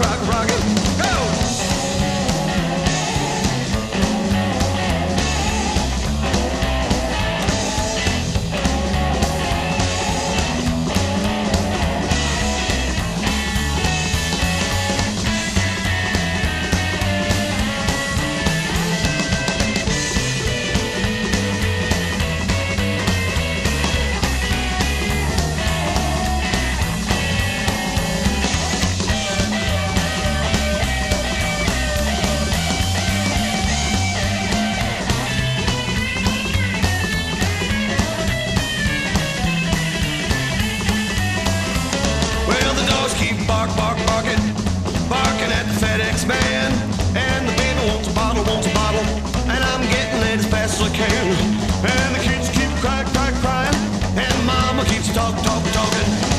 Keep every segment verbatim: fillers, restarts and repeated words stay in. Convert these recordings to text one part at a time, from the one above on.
rock, rockin'. Go! Bark, bark, barking, barking at the FedEx man. And the baby wants a bottle, wants a bottle, and I'm getting it as fast as I can. And the kids keep crying, crying, crying, and mama keeps talk, talk, talking.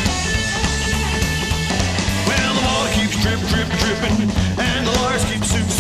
Drip, drip, dripping, and the lawyers keep suing.